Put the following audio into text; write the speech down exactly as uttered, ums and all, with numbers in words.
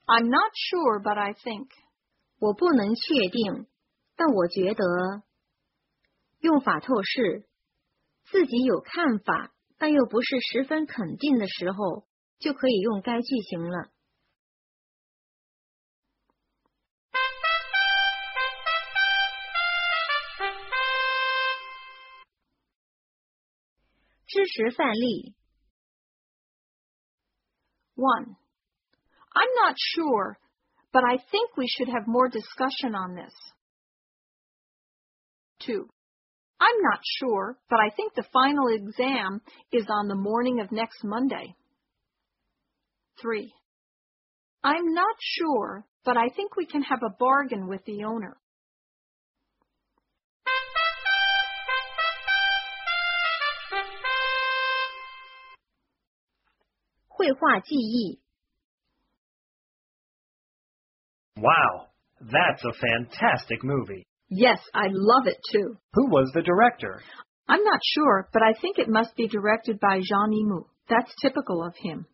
I'm not sure, but I think. 我不能确定，但我觉得。用法透视，自己有看法，但又不是十分肯定的时候，就可以用该句型了。知识范例 One, I'm not sure, but I think we should have more discussion on this. Two, I'm not sure, but I think the final exam is on the morning of next Monday. Three, I'm not sure, but I think we can have a bargain with the owner. 绘画记忆 Wow, that's a fantastic movie. Yes, I love it too. Who was the director? I'm not sure, but I think it must be directed by Jean Yimou. That's typical of him.